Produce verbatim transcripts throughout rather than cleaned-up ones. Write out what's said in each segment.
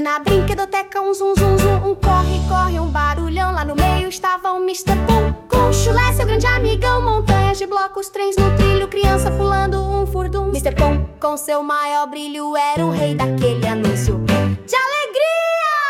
Na brinquedoteca um zum zum zum, um corre, corre, um barulhão. Lá no meio estava o mister Pum, com chulé, seu grande amigão. Montanhas de blocos, trens no trilho, criança pulando um furdum. mister Pum, com seu maior brilho, era o rei daquele anúncio de alegria.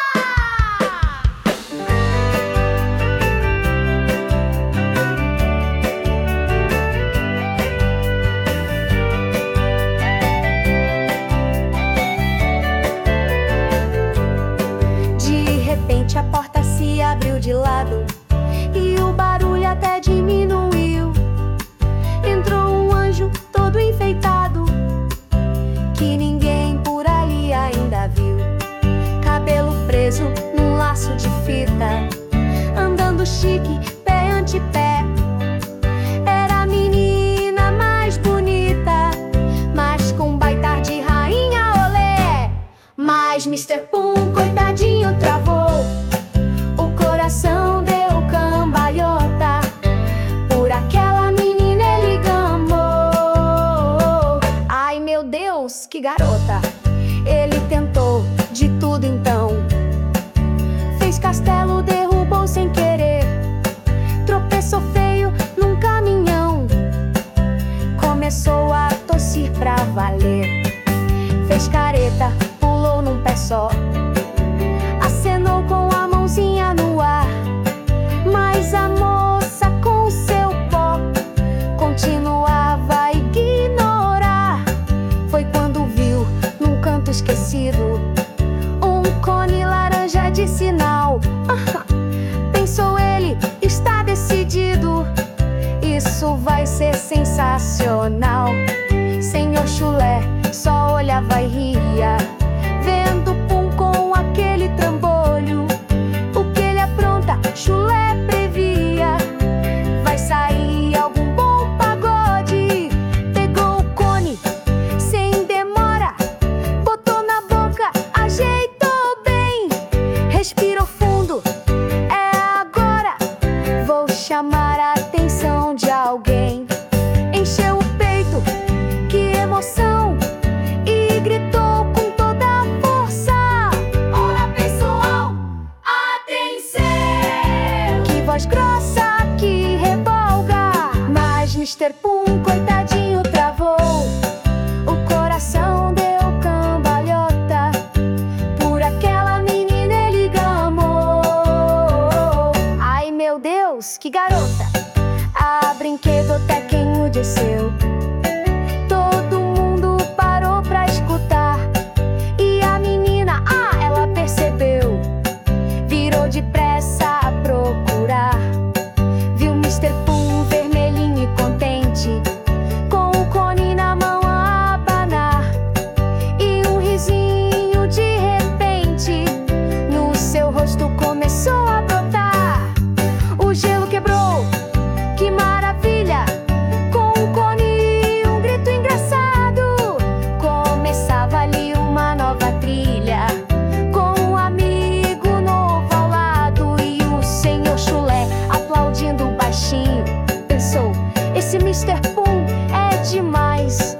A porta se abriu de lado e o barulho até diminuiu. Entrou um anjo todo enfeitado que ninguém por ali ainda viu. Cabelo preso num laço de fita, andando chique, pé ante pé. Era a menina mais bonita, mas com baita de rainha olé. Mas mister Pum, coitadinho, travou. O coração deu cambalhota, por aquela menina ele gamou. Ai meu Deus, que garota! Ele tentou de tudo então. Fez castelo, derrubou sem querer. Tropeçou feio num caminhão. Começou a tossir pra valer. Fez careta, pulou num pé só. Acenou com a mãozinha no ar. Mas a moça com seu pó continuava a ignorar. Foi quando viu, num canto esquecido, um cone laranja de sinal. Pensou ele, está decidido, isso vai ser sensacional. Senhor Chulé só olhava e ria, vendo Pum com aquele trambolho. O que ele apronta, Chulé previa. Vai sair algum bom pagode. Pegou o cone sem demora, botou na boca, ajeitou bem. Respirou fundo, é agora. Vou chamar a atenção de alguém. Encheu o peito, que emoção, e gritou com toda a força: olá pessoal, atenção! Que voz grossa, que revolga! Mas mister Pum, coitadinho, travou. O coração deu cambalhota, por aquela menina ele gamou. Ai meu Deus, que garota! A brinquedoteca enmudeceu. Todo mundo parou pra escutar. E a menina, ah, ela percebeu. Virou depressa a procurar. Viu mister Pum vermelhinho e contente, com o cone na mão a abanar. E um risinho de repente no seu rosto começou a brotar. O gelo quebrou, que maravilha! Com o cone, um grito engraçado. Começava ali uma nova trilha, com um amigo novo ao lado. E o senhor Chulé aplaudindo baixinho pensou: esse mister Pum é demais.